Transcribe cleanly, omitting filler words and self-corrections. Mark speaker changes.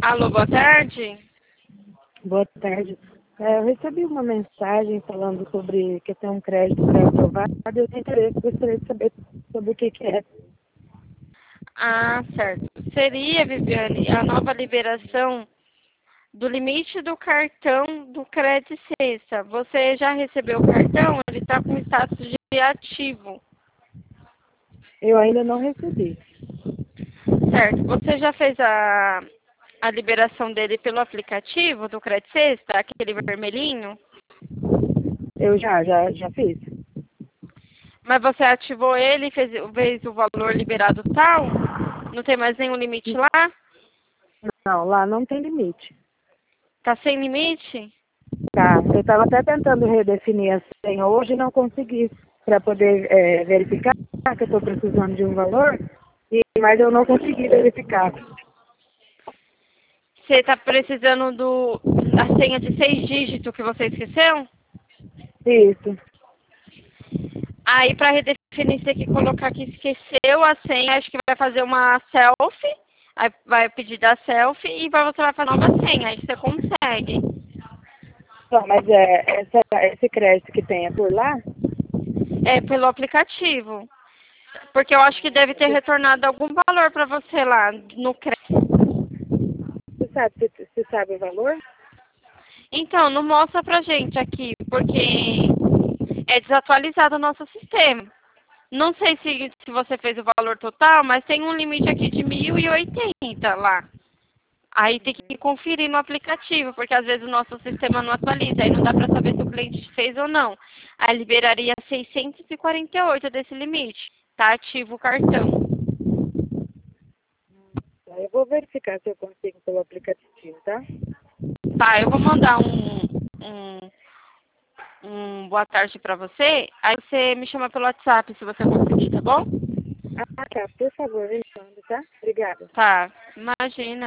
Speaker 1: Alô, boa tarde.
Speaker 2: Boa tarde. Eu recebi uma mensagem falando sobre que tem um crédito pré-aprovado e eu tenho interesse, gostaria de saber sobre o que é.
Speaker 1: Ah, certo. Seria, Viviane, a nova liberação do limite do cartão do Crédito Sexta. Você já recebeu o cartão? Ele está com status de ativo,
Speaker 2: Eu ainda não recebi.
Speaker 1: certo? Você já fez a liberação dele pelo aplicativo do Crédito Sexta, aquele vermelhinho?
Speaker 2: Eu já fiz.
Speaker 1: Mas você ativou ele e fez o valor liberado tal? Não tem mais nenhum limite lá?
Speaker 2: Não, lá não tem limite.
Speaker 1: Tá sem limite?
Speaker 2: Tá, eu estava até tentando redefinir a senha hoje e não consegui para poder verificar que eu estou precisando de um valor, mas eu não consegui verificar.
Speaker 1: Você está precisando da senha de 6 dígitos que você esqueceu?
Speaker 2: Isso.
Speaker 1: Aí, para redefinir, você tem que colocar que esqueceu a senha. Acho que vai fazer uma selfie. Aí vai pedir da selfie e você vai fazer nova senha. Aí você consegue.
Speaker 2: Não, mas esse crédito que tem é por lá?
Speaker 1: É pelo aplicativo. Porque eu acho que deve ter retornado algum valor para você lá no crédito.
Speaker 2: Você sabe o valor?
Speaker 1: Então, não mostra pra gente aqui, porque é desatualizado o nosso sistema. Não sei se você fez o valor total, mas tem um limite aqui de 1.080 lá. Aí tem que conferir no aplicativo, porque às vezes o nosso sistema não atualiza, aí não dá para saber se o cliente fez ou não. Aí liberaria 648 desse limite. Tá ativo o cartão.
Speaker 2: Eu vou verificar se eu consigo pelo aplicativo, tá?
Speaker 1: Tá, eu vou mandar um boa tarde para você. Aí você me chama pelo WhatsApp se você conseguir, tá bom?
Speaker 2: Ah, tá. Por favor, me manda, tá? Obrigada.
Speaker 1: Tá, imagina.